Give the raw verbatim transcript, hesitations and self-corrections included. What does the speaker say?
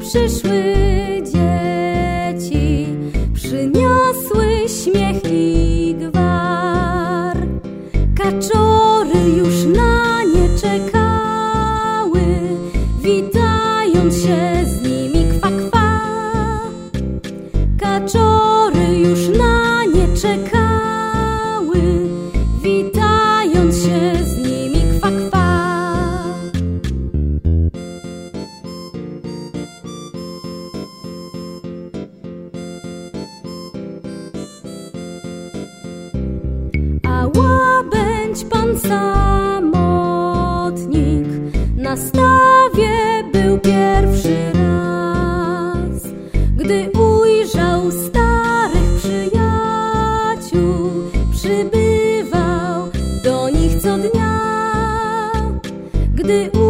przyszły dzieci, przyniosły śmiech i gwar. Kaczory już na nie czekały, witając się z nimi kwa, kwa. Kaczory już na nie czekały, witając się z nimi kwa, kwa. A łabędź pan samotnik na stawie był pierwszy raz, gdy ujrzał starych przyjaciół, przybywał do nich co dnia. Gdy